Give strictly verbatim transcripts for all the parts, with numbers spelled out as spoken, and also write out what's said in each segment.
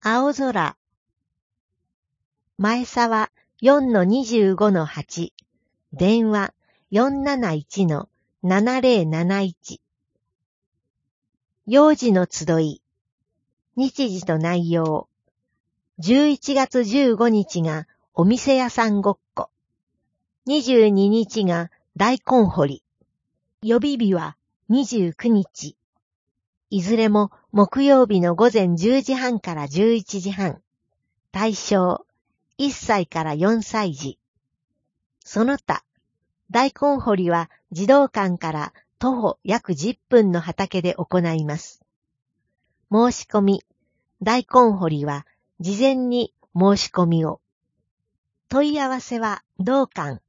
青空。前沢 よんのにじゅうごのはち。電話 よんなないちのななぜろなないち。幼児の集い。日時と内容。じゅういちがつじゅうごにちがお店屋さんごっこ。にじゅうににちが大根掘り。予備日はにじゅうくにち。いずれも木曜日の午前じゅうじはんからじゅういちじはん。対象、いっさいからよんさい児。その他、大根掘りは児童館から徒歩約じゅっぷんの畑で行います。申し込み、大根掘りは事前に申し込みを。問い合わせは同館。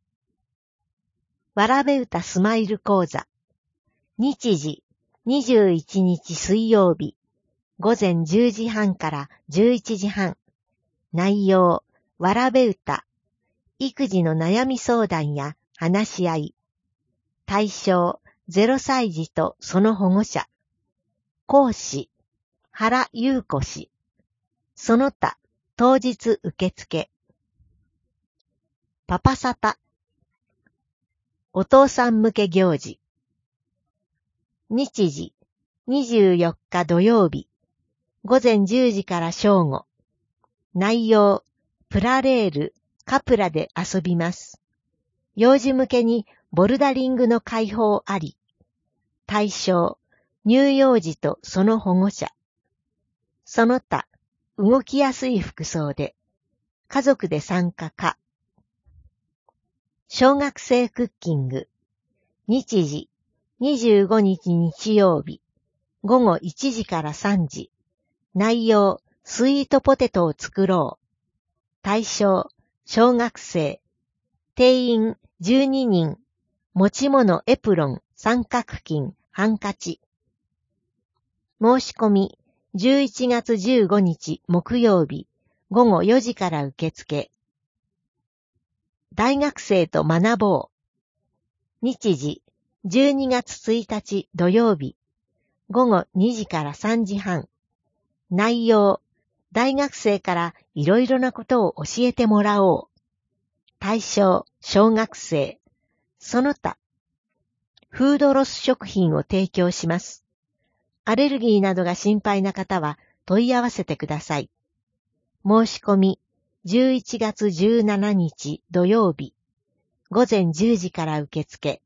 わらべ歌スマイル講座。日時、にじゅういちにち水曜日、午前じゅうじはんからじゅういちじはん。内容、わらべ歌。育児の悩み相談や話し合い。対象、ゼロさい児とその保護者。講師、原優子氏。その他、当日受付。パパサタ。お父さん向け行事。日時、にじゅうよっか土曜日、午前じゅうじから正午。内容、プラレール、カプラで遊びます。幼児向けにボルダリングの開放あり。対象、乳幼児とその保護者。その他、動きやすい服装で、家族で参加か。小学生クッキング。日時、にじゅうごにち日曜日、午後いちじからさんじ。内容、スイートポテトを作ろう。対象、小学生。定員じゅうににん。持ち物エプロン、三角巾、ハンカチ。申し込み、じゅういちがつじゅうごにち木曜日、午後よじから受付。大学生と学ぼう。日時、じゅうにがつついたち土曜日、午後にじからさんじはん。内容、大学生からいろいろなことを教えてもらおう。対象、小学生。その他、フードロス食品を提供します。アレルギーなどが心配な方は問い合わせてください。申し込み、じゅういちがつじゅうしちにち土曜日、午前じゅうじから受付。